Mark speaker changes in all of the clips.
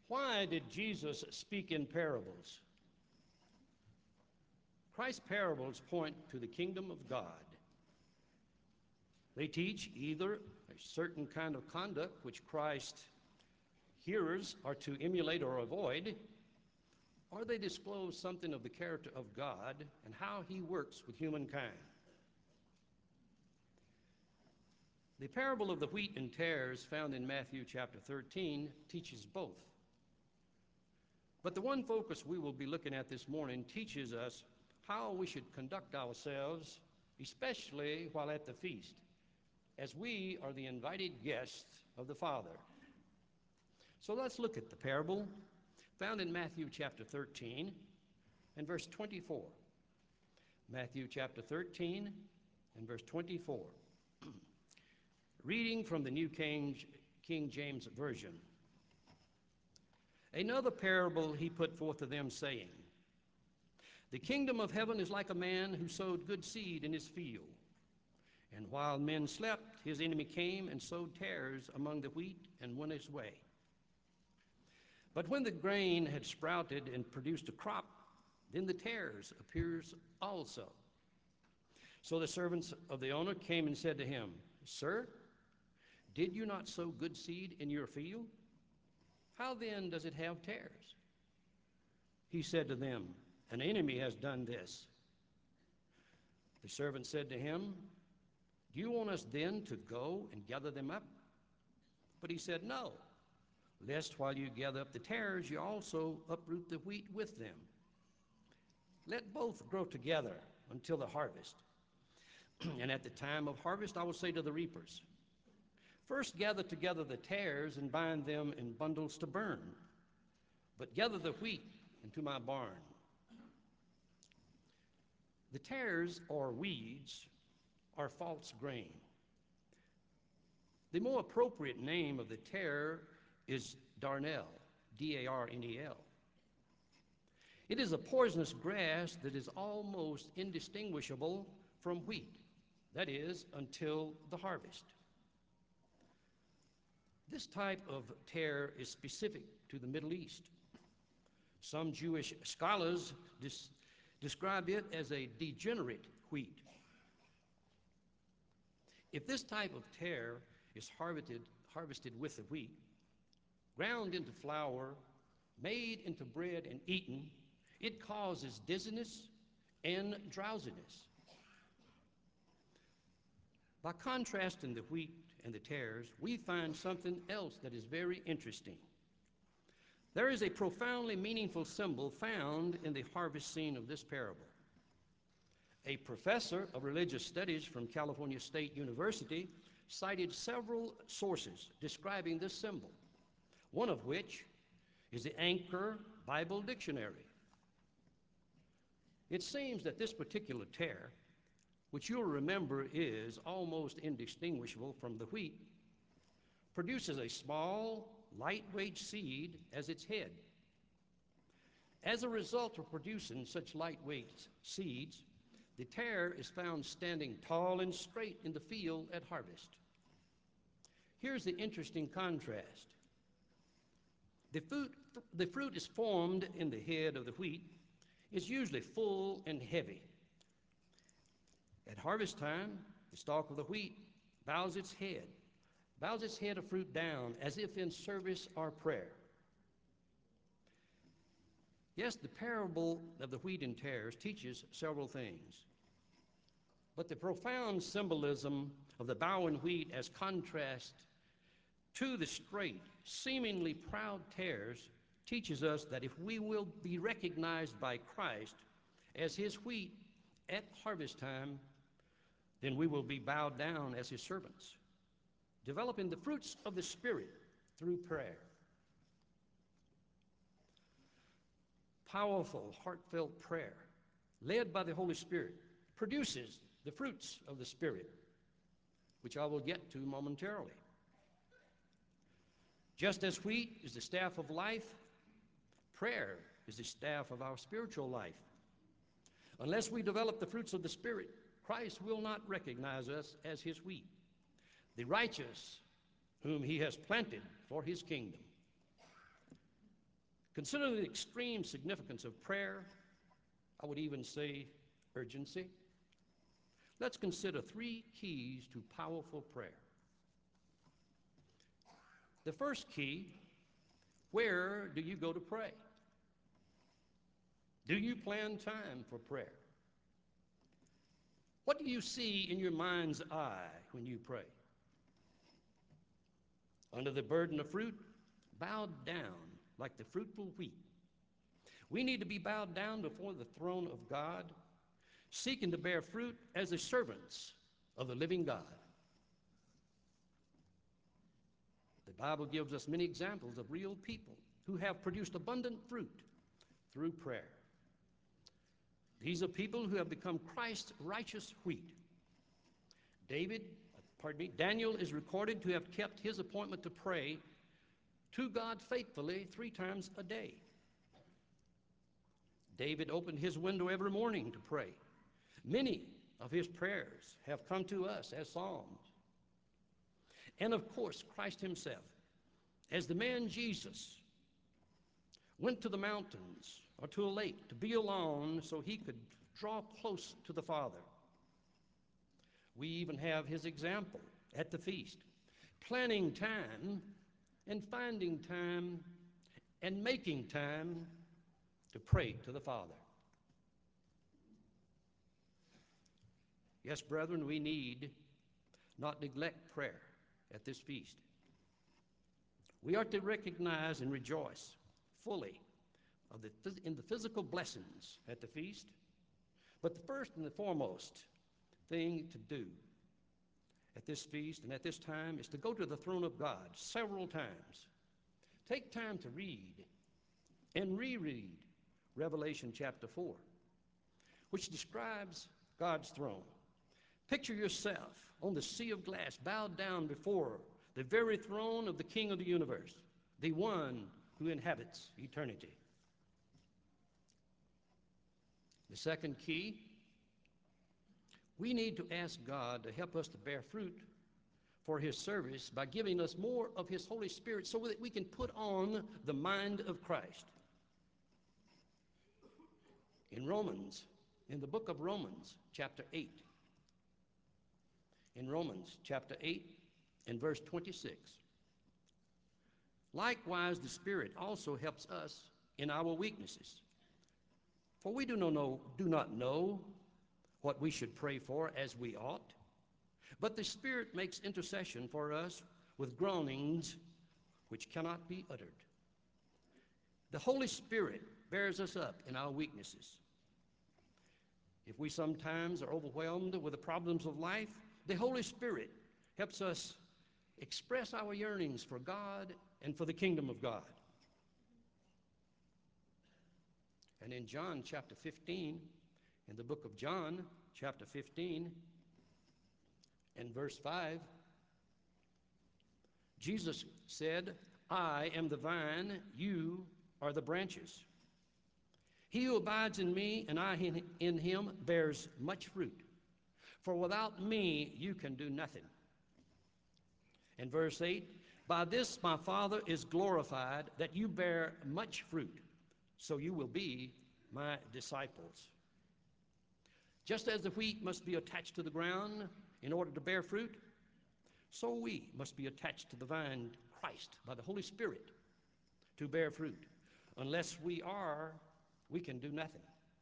Speaker 1: Why did Jesus speak in parables? Christ's parables point to the kingdom of God. They teach either a certain kind of conduct which Christ's hearers are to emulate or avoid, or they disclose something of the character of God and how he works with humankind. The parable of the wheat and tares found in Matthew chapter 13 teaches both. But the one focus we will be looking at this morning teaches us how we should conduct ourselves, especially while at the feast, as we are the invited guests of the Father. So let's look at the parable found in Matthew chapter 13 and verse 24. Matthew chapter 13 and verse 24. Reading from the New King James Version. Another parable he put forth to them, saying, The kingdom of heaven is like a man who sowed good seed in his field. And while men slept, his enemy came and sowed tares among the wheat and went his way. But when the grain had sprouted and produced a crop, then the tares appears also. So the servants of the owner came and said to him, Sir, did you not sow good seed in your field? How then does it have tares? He said to them, An enemy has done this. The servant said to him, Do you want us then to go and gather them up? But he said, No, lest while you gather up the tares, you also uproot the wheat with them. Let both grow together until the harvest. And at the time of harvest, I will say to the reapers, First gather together the tares and bind them in bundles to burn, but gather the wheat into my barn. The tares, or weeds, are false grain. The more appropriate name of the tare is darnel, D-A-R-N-E-L. It is a poisonous grass that is almost indistinguishable from wheat, that is, until the harvest. This type of tare is specific to the Middle East. Some Jewish scholars describe it as a degenerate wheat. If this type of tare is harvested with the wheat, ground into flour, made into bread and eaten, it causes dizziness and drowsiness. By contrasting the wheat and the tares, we find something else that is very interesting. There is a profoundly meaningful symbol found in the harvest scene of this parable. A professor of religious studies from California State University cited several sources describing this symbol, one of which is the Anchor Bible Dictionary. It seems that this particular tare, which you'll remember is almost indistinguishable from the wheat, produces a small, lightweight seed as its head. As a result of producing such lightweight seeds, the tare is found standing tall and straight in the field at harvest. Here's the interesting contrast. The fruit is formed in the head of the wheat, is usually full and heavy. At harvest time, the stalk of the wheat bows its head of fruit down as if in service or prayer. Yes, the parable of the wheat and tares teaches several things. But the profound symbolism of the bowing wheat as contrast to the straight, seemingly proud tares teaches us that if we will be recognized by Christ as his wheat at harvest time, then we will be bowed down as his servants, developing the fruits of the Spirit through prayer. Powerful, heartfelt prayer, led by the Holy Spirit, produces the fruits of the Spirit, which I will get to momentarily. Just as wheat is the staff of life, prayer is the staff of our spiritual life. Unless we develop the fruits of the Spirit, Christ will not recognize us as his wheat, the righteous whom he has planted for his kingdom. Considering the extreme significance of prayer, I would even say urgency, let's consider 3 keys to powerful prayer. The first key, where do you go to pray? Do you plan time for prayer? What do you see in your mind's eye when you pray? Under the burden of fruit, bowed down like the fruitful wheat. We need to be bowed down before the throne of God, seeking to bear fruit as the servants of the living God. The Bible gives us many examples of real people who have produced abundant fruit through prayer. These are people who have become Christ's righteous wheat. Daniel is recorded to have kept his appointment to pray to God faithfully 3 times a day. David opened his window every morning to pray. Many of his prayers have come to us as psalms. And of course, Christ himself, as the man Jesus, went to the mountains or to a lake to be alone so he could draw close to the Father. We even have his example at the feast, planning time and finding time and making time to pray to the Father. Yes, brethren, we need not neglect prayer at this feast. We are to recognize and rejoice fully in the physical blessings at the feast, but the first and the foremost thing to do at this feast and at this time is to go to the throne of God several times. Take time to read and reread Revelation chapter 4, which describes God's throne. Picture yourself on the sea of glass, bowed down before the very throne of the King of the universe, the one who inhabits eternity. The second key, we need to ask God to help us to bear fruit for his service by giving us more of his Holy Spirit so that we can put on the mind of Christ. In the book of Romans, chapter 8, in Romans chapter 8 and verse 26, likewise the Spirit also helps us in our weaknesses. For we do not know what we should pray for as we ought, but the Spirit makes intercession for us with groanings which cannot be uttered. The Holy Spirit bears us up in our weaknesses. If we sometimes are overwhelmed with the problems of life, the Holy Spirit helps us express our yearnings for God and for the kingdom of God. And in John chapter 15, in the book of John chapter 15 and verse 5, Jesus said, I am the vine, you are the branches. He who abides in me and I in him bears much fruit. For without me you can do nothing. In verse 8, by this my Father is glorified, that you bear much fruit, so you will be my disciples. Just as the wheat must be attached to the ground in order to bear fruit, so we must be attached to the vine, Christ, by the Holy Spirit, to bear fruit. Unless we are, we can do nothing.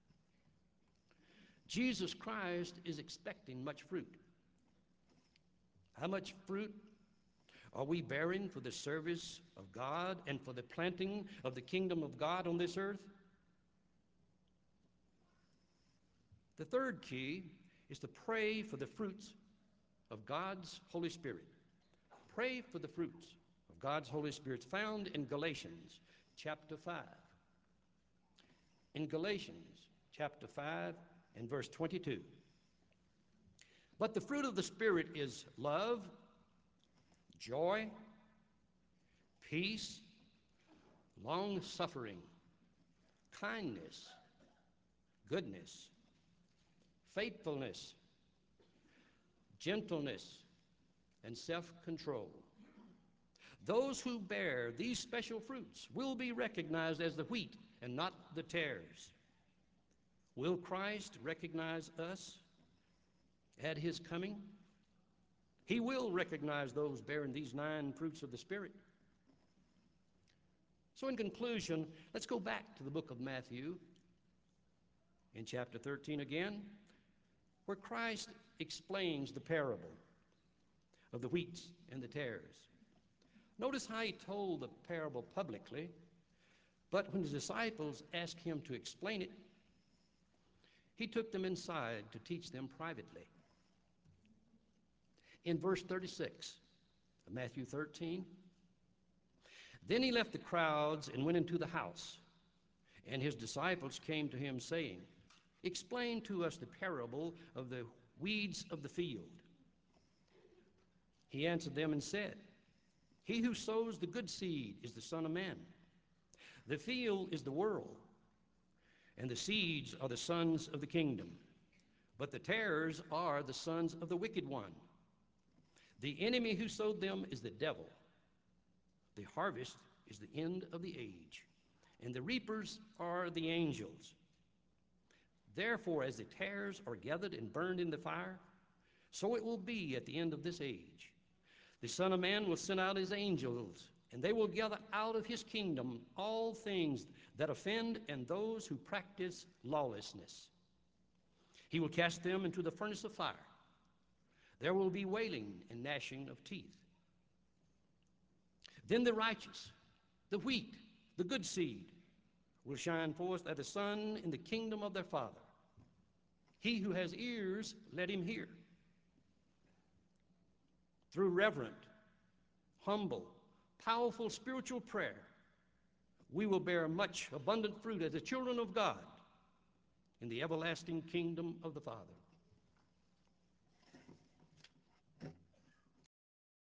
Speaker 1: Jesus Christ is expecting much fruit. How much fruit are we bearing for the service of God and for the planting of the kingdom of God on this earth? The third key is to pray for the fruits of God's Holy Spirit. Pray for the fruits of God's Holy Spirit found in Galatians chapter 5. In Galatians chapter 5 and verse 22. But the fruit of the Spirit is love, joy, peace, long-suffering, kindness, goodness, faithfulness, gentleness, and self-control. Those who bear these special fruits will be recognized as the wheat and not the tares. Will Christ recognize us at his coming? He will recognize those bearing these 9 fruits of the Spirit. So in conclusion, let's go back to the book of Matthew in chapter 13 again, where Christ explains the parable of the wheats and the tares. Notice how he told the parable publicly, but when his disciples asked him to explain it, he took them inside to teach them privately. In verse 36 of Matthew 13, then he left the crowds and went into the house, and his disciples came to him saying, explain to us the parable of the weeds of the field. He answered them and said, he who sows the good seed is the Son of Man. The field is the world, and the seeds are the sons of the kingdom, but the tares are the sons of the wicked one. The enemy who sowed them is the devil. The harvest is the end of the age, and the reapers are the angels. Therefore, as the tares are gathered and burned in the fire, so it will be at the end of this age. The Son of Man will send out his angels, and they will gather out of his kingdom all things that offend and those who practice lawlessness. He will cast them into the furnace of fire. There will be wailing and gnashing of teeth. Then the righteous, the wheat, the good seed, will shine forth as the sun in the kingdom of their Father. He who has ears, let him hear. Through reverent, humble, powerful spiritual prayer, we will bear much abundant fruit as the children of God in the everlasting kingdom of the Father.